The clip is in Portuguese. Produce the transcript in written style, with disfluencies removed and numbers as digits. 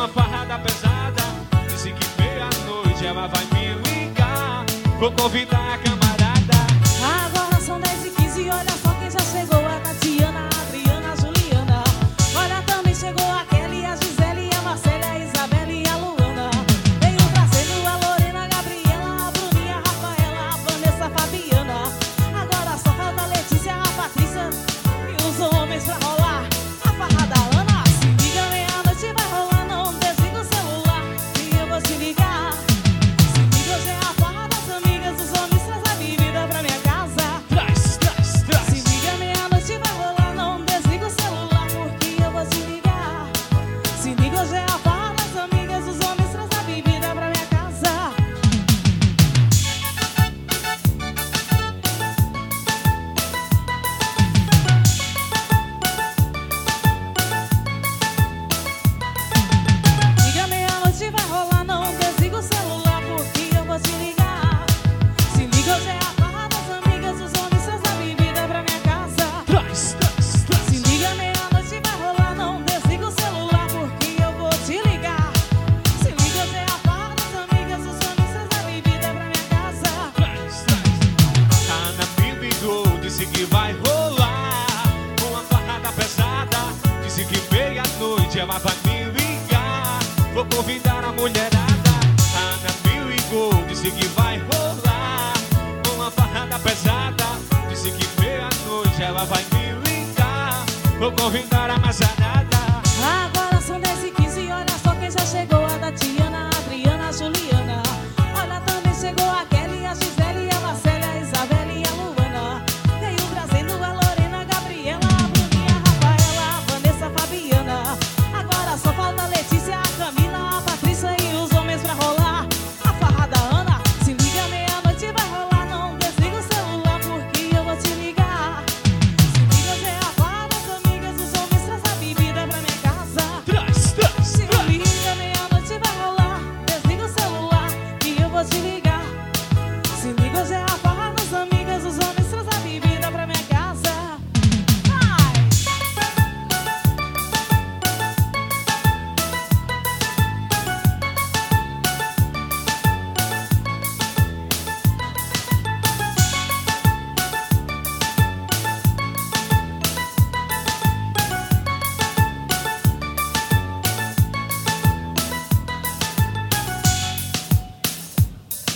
uma farrada pesada. Disse que meia-noite ela vai me ligar. Vou convidar a camarada. Agora são 10h15, olha só quem já chegou. A Tatiana, a Adriana, a Juliana. Olha, também chegou a Kelly, a Gisele, a Marcela, a Isabelle e a Luana. Veio trazendo a Lorena, a Gabriela, a Bruninha, a Rafaela, a Vanessa, a Fabiana. Agora só falta a Letícia, a Patrícia e os homens pra rolar a farrada Ana. Se liga, meia-noite vai rolar, não desliga o celular e eu vou te ligar. Se liga, hoje é a farra das amigas, os homens traz a bebida pra minha casa. Traz, traz, traz. Se liga, meia-noite vai rolar, não desliga o celular porque eu vou te ligar. Se liga, hoje é a farra das amigas, os homens traz a bebida pra minha casa. Liga, meia-noite vai rolar, não desliga o celular porque eu vou te ligar. Se liga, hoje é a farra das amigas, os homens traz a bebida pra minha casa. Traz, traz, traz. Se liga, meia-noite vai rolar, não desliga o celular porque eu vou te ligar. Se liga, hoje é a farra das amigas, os homens traz a bebida pra minha casa. Traz, traz. A Ana me ligou, disse que vai rolar uma farrada pesada. Disse que meia-noite ela vai me ligar. Vou convidar a mulherada. A Ana me ligou, disse que vai rolar uma farrada pesada. Disse que meia-noite ela vai me ligar. Vou convidar a mazarada.